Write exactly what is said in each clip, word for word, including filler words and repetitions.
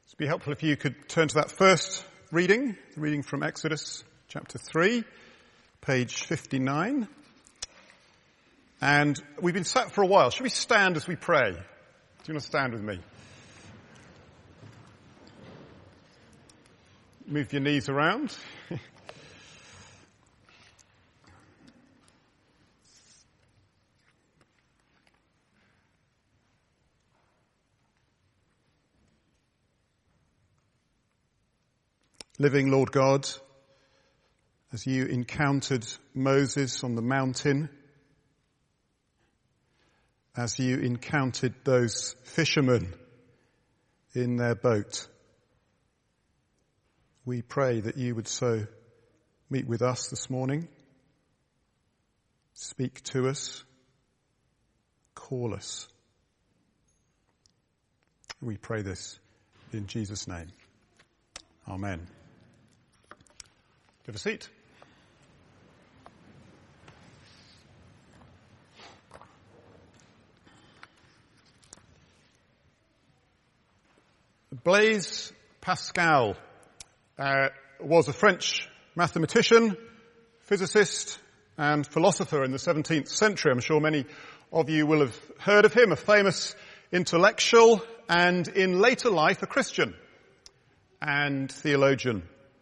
It'd be helpful if you could turn to that first reading, the reading from Exodus chapter three, page fifty-nine. And we've been sat for a while. Shall we stand as we pray? Do you want to stand with me? Move your knees around. Living Lord God, as you encountered Moses on the mountain, as you encountered those fishermen in their boat, we pray that you would so meet with us this morning, speak to us, call us. We pray this in Jesus' name. Amen. Have a seat. Blaise Pascal uh, was a French mathematician, physicist, and philosopher in the seventeenth century. I'm sure many of you will have heard of him, a famous intellectual and in later life a Christian and theologian.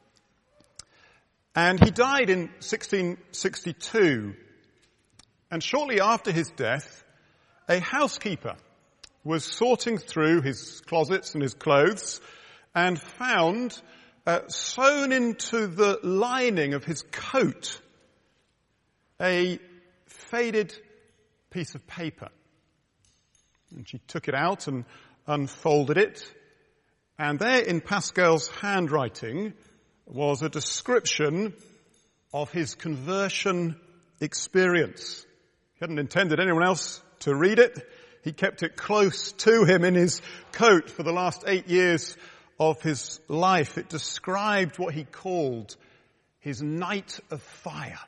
And he died in sixteen sixty-two. And shortly after his death, a housekeeper was sorting through his closets and his clothes and found uh, sewn into the lining of his coat a faded piece of paper. And she took it out and unfolded it. And there in Pascal's handwriting was a description of his conversion experience. He hadn't intended anyone else to read it. He kept it close to him in his coat for the last eight years of his life. It described what he called his night of fire.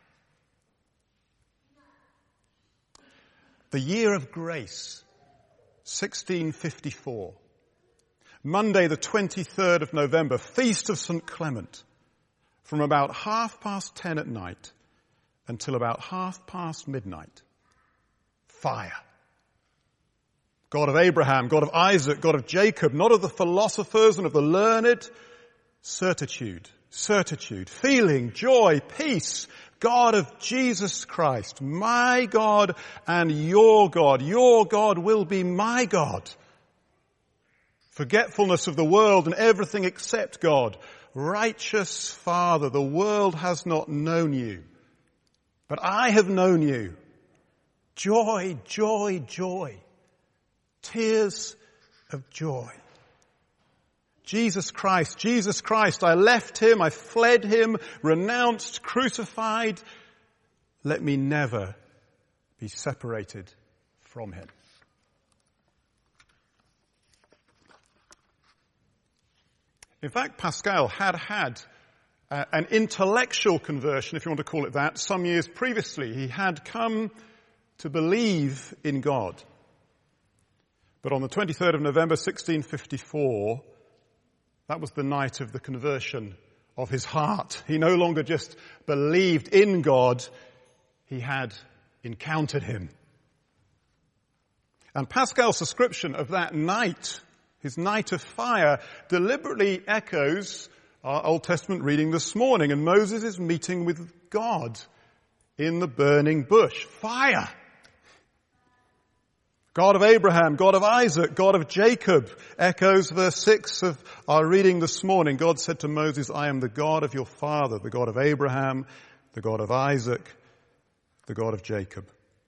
The year of grace, sixteen fifty-four. Monday the twenty-third of November, Feast of Saint Clement. From about half past ten at night until about half past midnight. Fire. God of Abraham, God of Isaac, God of Jacob, not of the philosophers and of the learned. Certitude, certitude, feeling, joy, peace. God of Jesus Christ, my God and your God. Your God will be my God. Forgetfulness of the world and everything except God. Righteous Father, the world has not known you, but I have known you. Joy, joy, joy. Tears of joy. Jesus Christ, Jesus Christ, I left him, I fled him, renounced, crucified. Let me never be separated from him. In fact, Pascal had had uh, an intellectual conversion, if you want to call it that, some years previously. He had come to believe in God. But on the twenty-third of November, sixteen fifty-four, that was the night of the conversion of his heart. He no longer just believed in God, he had encountered him. And Pascal's description of that night, his night of fire, deliberately echoes our Old Testament reading this morning. And Moses is meeting with God in the burning bush. Fire! God of Abraham, God of Isaac, God of Jacob, echoes verse six of our reading this morning. God said to Moses, I am the God of your father, the God of Abraham, the God of Isaac, the God of Jacob.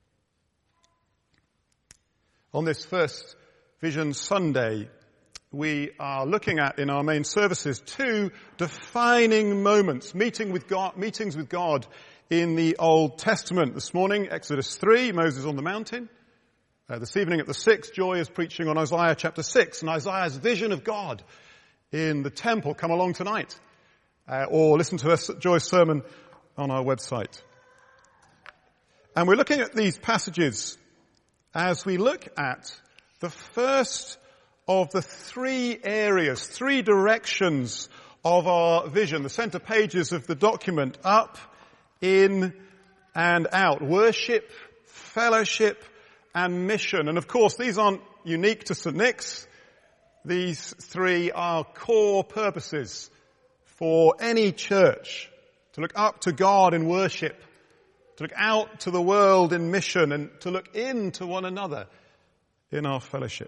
On this first Vision Sunday, we are looking at in our main services two defining moments, meeting with God, meetings with God in the Old Testament. This morning, Exodus three, Moses on the mountain. Uh, this evening at the six, Joy is preaching on Isaiah chapter six and Isaiah's vision of God in the temple. Come along tonight. Uh, or listen to us, Joy's sermon on our website. And we're looking at these passages as we look at the first of the three areas, three directions of our vision, the center pages of the document: up, in, and out. Worship, fellowship, and mission. And of course, these aren't unique to Saint Nick's. These three are core purposes for any church: to look up to God in worship, to look out to the world in mission, and to look into one another in our fellowship.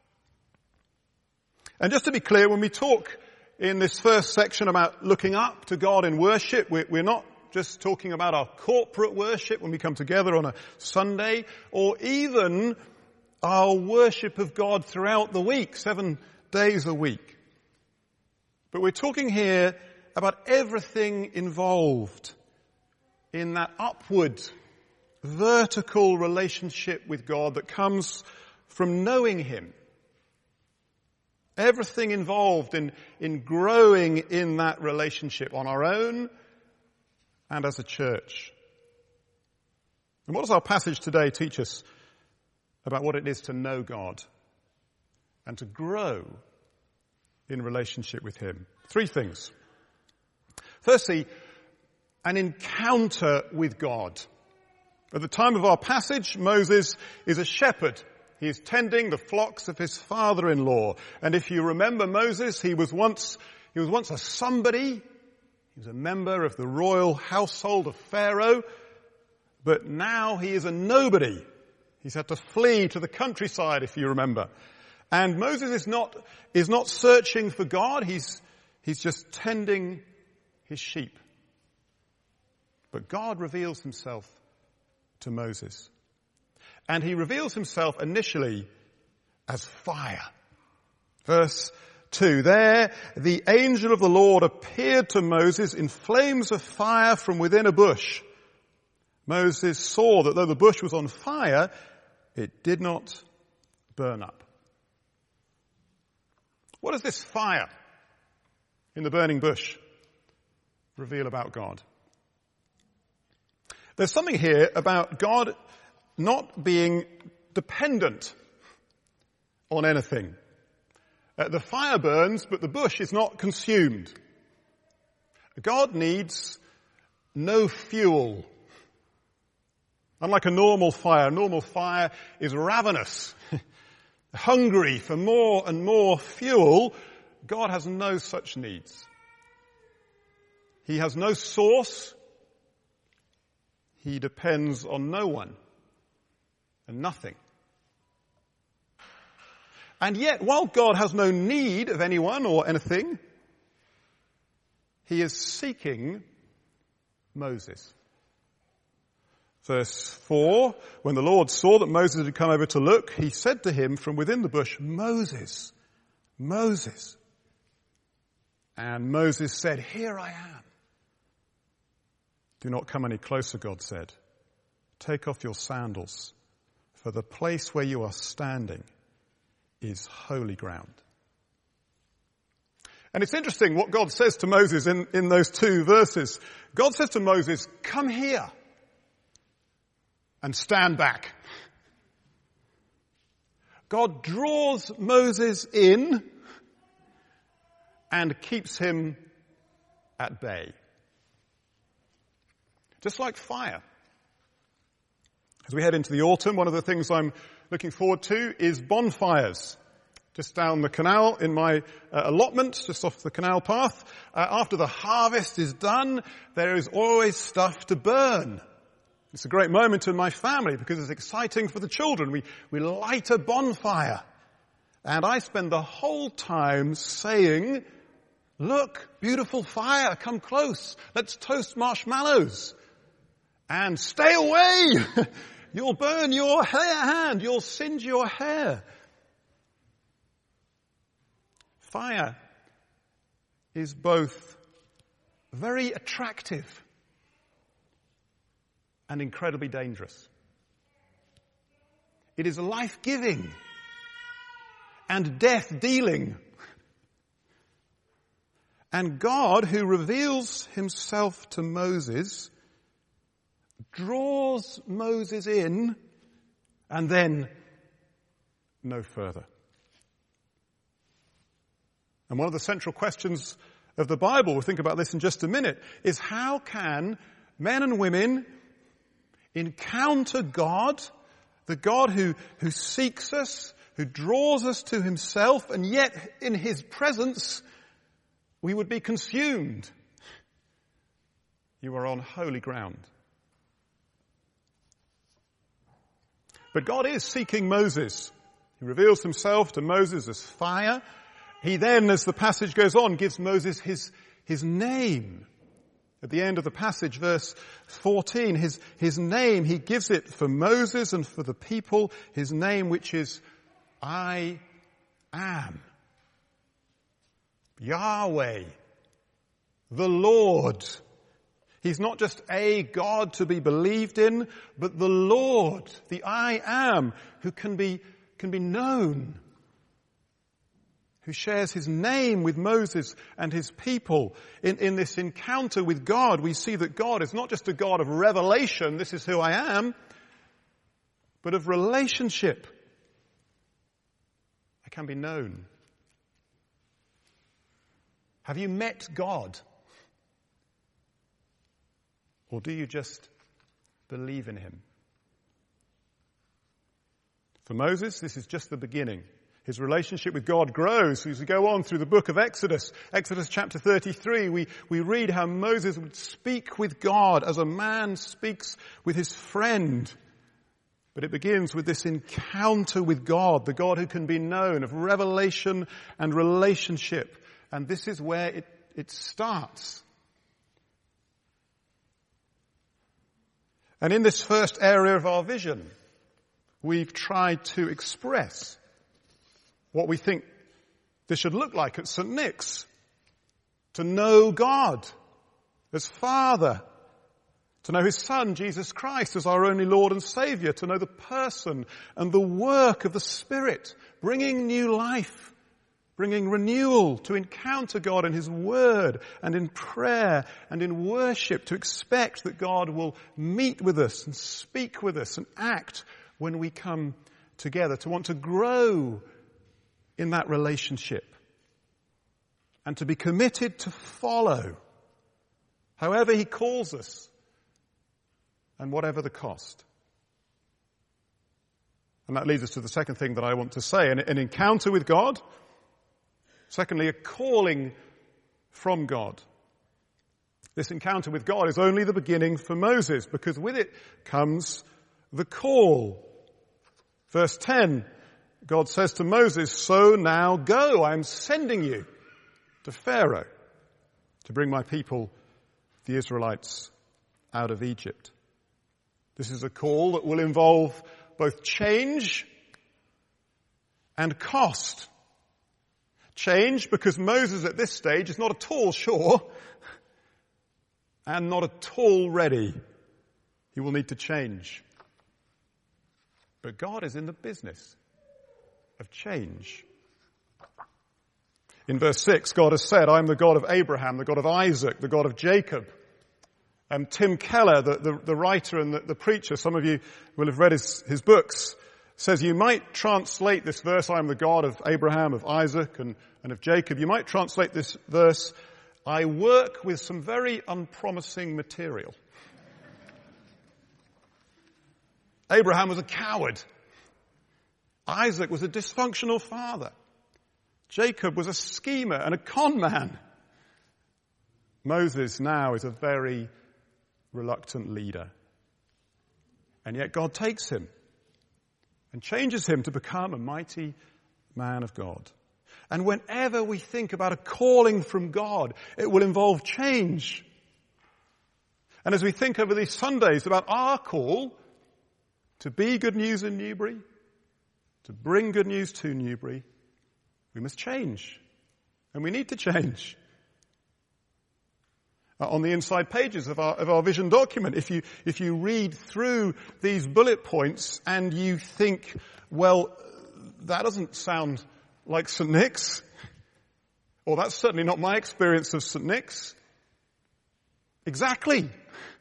And just to be clear, when we talk in this first section about looking up to God in worship, we're not just talking about our corporate worship when we come together on a Sunday, or even our worship of God throughout the week, seven days a week. But we're talking here about everything involved in that upward, vertical relationship with God that comes from knowing Him. Everything involved in, in growing in that relationship on our own and as a church. And what does our passage today teach us about what it is to know God and to grow in relationship with Him? Three things. Firstly, an encounter with God. At the time of our passage, Moses is a shepherd. He is tending the flocks of his father-in-law. And if you remember Moses, he was once, he was once a somebody. He was a member of the royal household of Pharaoh. But now he is a nobody. He's had to flee to the countryside, if you remember. And Moses is not, is not searching for God. He's, he's just tending his sheep. But God reveals himself to Moses. And he reveals himself initially as fire. Verse two, there the angel of the Lord appeared to Moses in flames of fire from within a bush. Moses saw that though the bush was on fire, it did not burn up. What does this fire in the burning bush reveal about God? There's something here about God not being dependent on anything. Uh, the fire burns, but the bush is not consumed. God needs no fuel. Unlike a normal fire, a normal fire is ravenous, hungry for more and more fuel. God has no such needs. He has no source. He depends on no one and nothing. And yet, while God has no need of anyone or anything, He is seeking Moses. Verse four, when the Lord saw that Moses had come over to look, He said to him from within the bush, "Moses, Moses." And Moses said, "Here I am." "Do not come any closer," God said. "Take off your sandals, for the place where you are standing is holy ground." And it's interesting what God says to Moses in, in those two verses. God says to Moses, "Come here and stand back." God draws Moses in and keeps him at bay. Just like fire. As we head into the autumn, one of the things I'm looking forward to is bonfires. Just down the canal in my uh, allotment, just off the canal path. Uh, after the harvest is done, there is always stuff to burn. It's a great moment in my family because it's exciting for the children. We, we light a bonfire. And I spend the whole time saying, "Look, beautiful fire, come close. Let's toast marshmallows. And stay away. You'll burn your hair hand. You'll singe your hair." Fire is both very attractive and incredibly dangerous. It is life-giving and death-dealing. And God, who reveals himself to Moses, draws Moses in and then no further. And one of the central questions of the Bible, we'll think about this in just a minute, is how can men and women encounter God, the God who, who seeks us, who draws us to himself, and yet in his presence we would be consumed. You are on holy ground. But God is seeking Moses. He reveals himself to Moses as fire. He then, as the passage goes on, gives Moses his, his name. At the end of the passage, verse fourteen, his, his name, he gives it for Moses and for the people, his name which is I am. Yahweh, the Lord. He's not just a God to be believed in, but the Lord, the I am, who can be, can be known, who shares his name with Moses and his people. In, in this encounter with God, we see that God is not just a God of revelation, this is who I am, but of relationship. I can be known. Have you met God? Or do you just believe in him? For Moses, this is just the beginning. His relationship with God grows as we go on through the book of Exodus. Exodus chapter thirty-three, we, we read how Moses would speak with God as a man speaks with his friend. But it begins with this encounter with God, the God who can be known, of revelation and relationship. And this is where it, it starts. And in this first area of our vision, we've tried to express what we think this should look like at Saint Nick's. To know God as Father. To know his Son, Jesus Christ, as our only Lord and Saviour. To know the person and the work of the Spirit, bringing new life, bringing renewal, to encounter God in his word and in prayer and in worship, to expect that God will meet with us and speak with us and act when we come together, to want to grow in that relationship and to be committed to follow however he calls us and whatever the cost. And that leads us to the second thing that I want to say, an, an encounter with God. Secondly, a calling from God. This encounter with God is only the beginning for Moses, because with it comes the call. Verse ten, God says to Moses, "So now go, I am sending you to Pharaoh to bring my people, the Israelites, out of Egypt." This is a call that will involve both change and cost. Change because Moses at this stage is not at all sure and not at all ready. He will need to change. But God is in the business of change. In verse six, God has said, "I am the God of Abraham, the God of Isaac, the God of Jacob." Um, Tim Keller, the, the, the writer and the, the preacher, some of you will have read his, his books, says you might translate this verse, "I am the God of Abraham, of Isaac, and, and of Jacob." You might translate this verse, "I work with some very unpromising material." Abraham was a coward. Isaac was a dysfunctional father. Jacob was a schemer and a con man. Moses now is a very reluctant leader. And yet God takes him and changes him to become a mighty man of God. And whenever we think about a calling from God, it will involve change. And as we think over these Sundays about our call to be good news in Newbury, to bring good news to Newbury, we must change. And we need to change. Uh, on the inside pages of our, of our vision document, if you, if you read through these bullet points and you think, well, that doesn't sound like Saint Nick's, or that's certainly not my experience of Saint Nick's. Exactly.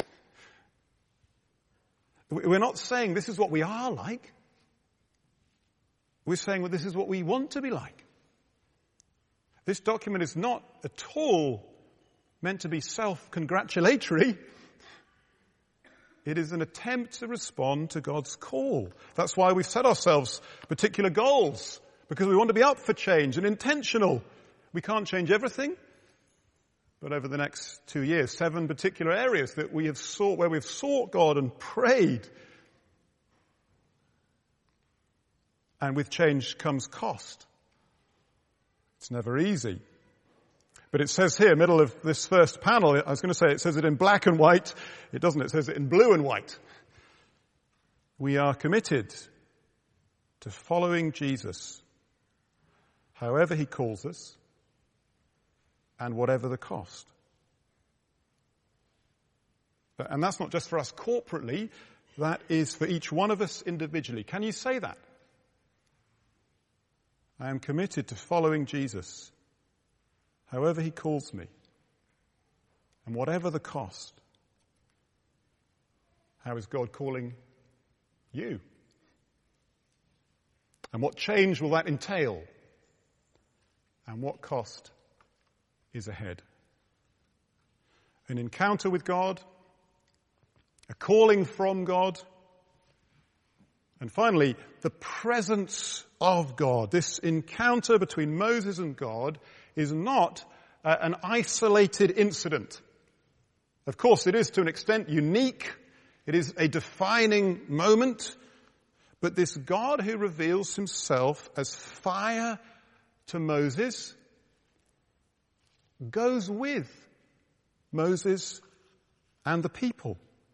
We're not saying this is what we are like. We're saying, well, this is what we want to be like. This document is not at all meant to be self-congratulatory. It is an attempt to respond to God's call. That's why we've set ourselves particular goals, because we want to be up for change and intentional. We can't change everything, but over the next two years, seven particular areas that we have sought, where we've sought God and prayed. And with change comes cost. It's never easy. But it says here, middle of this first panel, I was going to say it says it in black and white. It doesn't. It says it in blue and white. We are committed to following Jesus, however he calls us, and whatever the cost. And that's not just for us corporately. That is for each one of us individually. Can you say that? I am committed to following Jesus, however he calls me, and whatever the cost. How is God calling you? And what change will that entail? And what cost is ahead? An encounter with God, a calling from God, and finally, the presence of God. This encounter between Moses and God is not uh, an isolated incident. Of course, it is to an extent unique. It is a defining moment. But this God who reveals himself as fire to Moses goes with Moses and the people.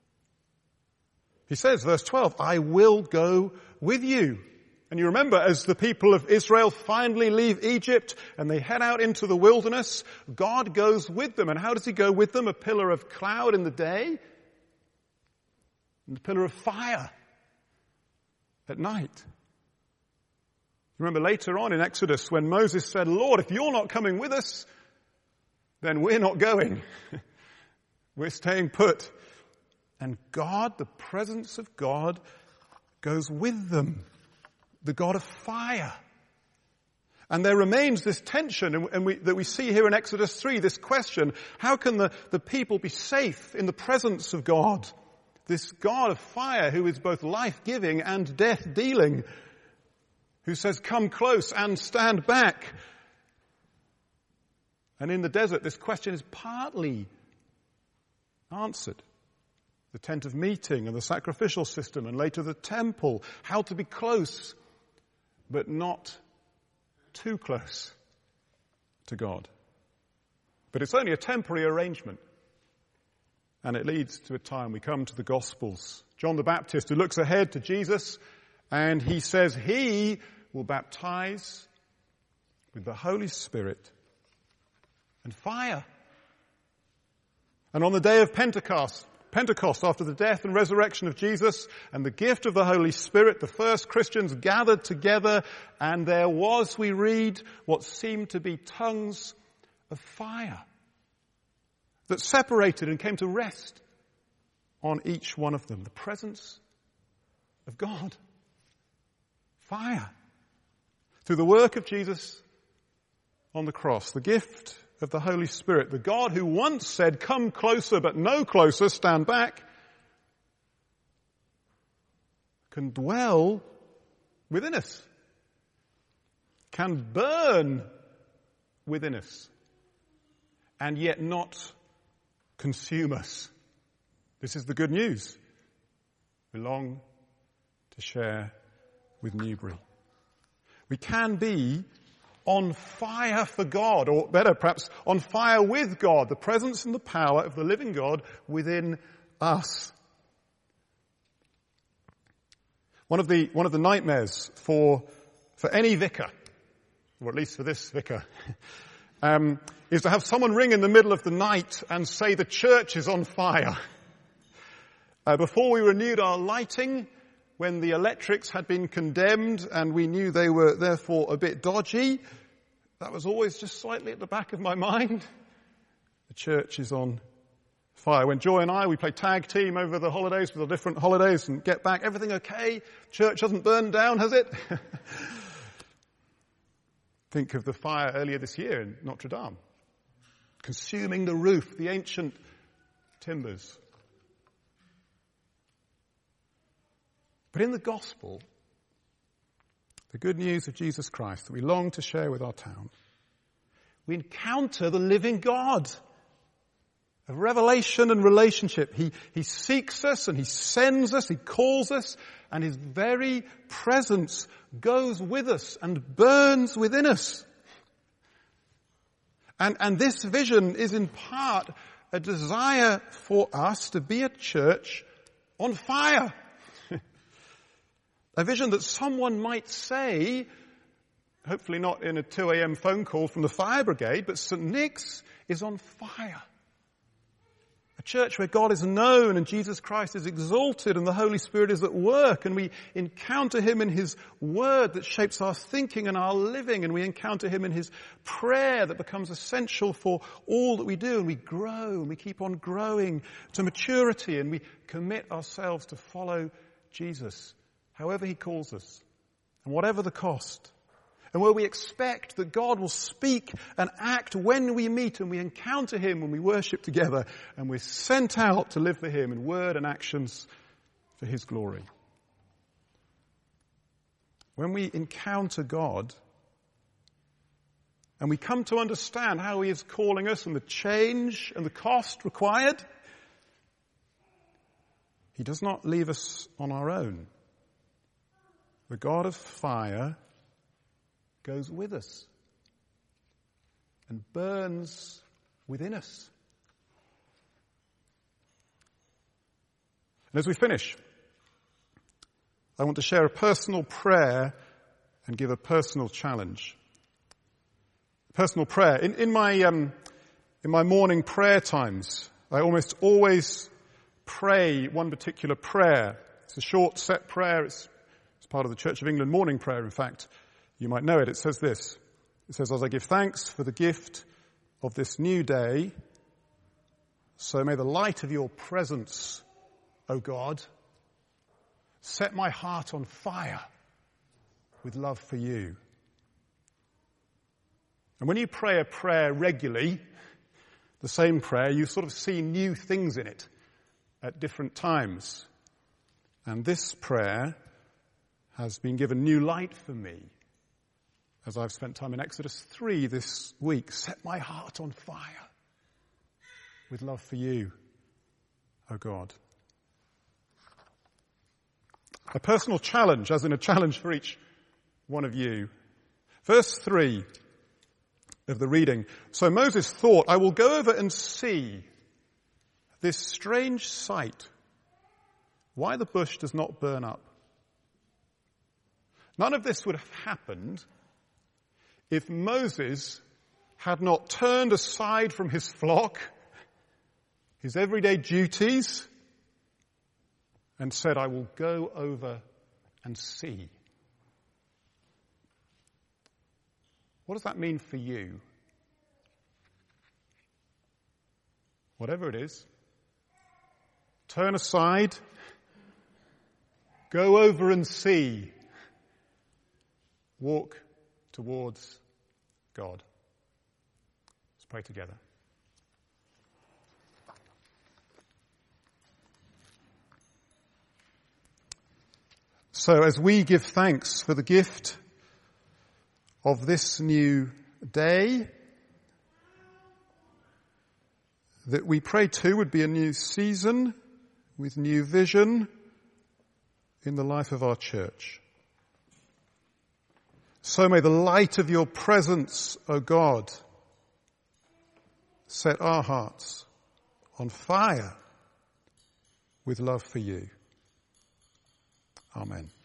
He says, verse twelve, I will go with you. And you remember, as the people of Israel finally leave Egypt and they head out into the wilderness, God goes with them. And how does he go with them? A pillar of cloud in the day and a pillar of fire at night. Remember later on in Exodus when Moses said, Lord, if you're not coming with us, then we're not going. We're staying put. And God, the presence of God, goes with them. The God of fire. And there remains this tension and, and we, that we see here in Exodus three, this question, how can the, the people be safe in the presence of God? This God of fire who is both life-giving and death-dealing, who says, come close and stand back. And in the desert, this question is partly answered. The tent of meeting and the sacrificial system and later the temple, how to be close but not too close to God. But it's only a temporary arrangement. And it leads to a time we come to the Gospels. John the Baptist, who looks ahead to Jesus, and he says he will baptize with the Holy Spirit and fire. And on the day of Pentecost, Pentecost, after the death and resurrection of Jesus and the gift of the Holy Spirit, the first Christians gathered together, and there was, we read, what seemed to be tongues of fire that separated and came to rest on each one of them. The presence of God. Fire. Through the work of Jesus on the cross, the gift of the Holy Spirit, the God who once said, come closer but no closer, stand back, can dwell within us, can burn within us, and yet not consume us. This is the good news we long to share with Newbury. We can be on fire for God, or better perhaps, on fire with God, the presence and the power of the living God within us. One of the, one of the nightmares for, for any vicar, or at least for this vicar, um, is to have someone ring in the middle of the night and say the church is on fire. Uh, before we renewed our lighting, when the electrics had been condemned and we knew they were therefore a bit dodgy, that was always just slightly at the back of my mind. The church is on fire. When Joy and I, we play tag team over the holidays with the different holidays and get back, everything okay? Church hasn't burned down, has it? Think of the fire earlier this year in Notre Dame, consuming the roof, the ancient timbers. But in the gospel, the good news of Jesus Christ that we long to share with our town, we encounter the living God of revelation and relationship. He, he seeks us and he sends us, he calls us, and his very presence goes with us and burns within us. And, and this vision is in part a desire for us to be a church on fire. A vision that someone might say, hopefully not in a two a.m. phone call from the fire brigade, but Saint Nick's is on fire. A church where God is known and Jesus Christ is exalted and the Holy Spirit is at work, and we encounter him in his word that shapes our thinking and our living, and we encounter him in his prayer that becomes essential for all that we do, and we grow and we keep on growing to maturity, and we commit ourselves to follow Jesus however he calls us and whatever the cost. And where we expect that God will speak and act when we meet and we encounter him when we worship together, and we're sent out to live for him in word and actions for his glory. When we encounter God and we come to understand how he is calling us and the change and the cost required, he does not leave us on our own. The God of fire goes with us and burns within us. And as we finish, I want to share a personal prayer and give a personal challenge. Personal prayer. In, in my um, in my morning prayer times, I almost always pray one particular prayer. It's a short set prayer. It's, it's part of the Church of England morning prayer, in fact. You might know it. It says this. It says, as I give thanks for the gift of this new day, so may the light of your presence, O God, set my heart on fire with love for you. And when you pray a prayer regularly, the same prayer, you sort of see new things in it at different times. And this prayer has been given new light for me as I've spent time in Exodus three this week. Set my heart on fire with love for you, O God. A personal challenge, as in a challenge for each one of you. Verse three of the reading. So Moses thought, I will go over and see this strange sight, why the bush does not burn up. None of this would have happened if Moses had not turned aside from his flock, his everyday duties, and said, I will go over and see. What does that mean for you? Whatever it is, turn aside, go over and see, walk towards God. Let's pray together. So as we give thanks for the gift of this new day, that we pray too would be a new season with new vision in the life of our church. So may the light of your presence, O God, set our hearts on fire with love for you. Amen.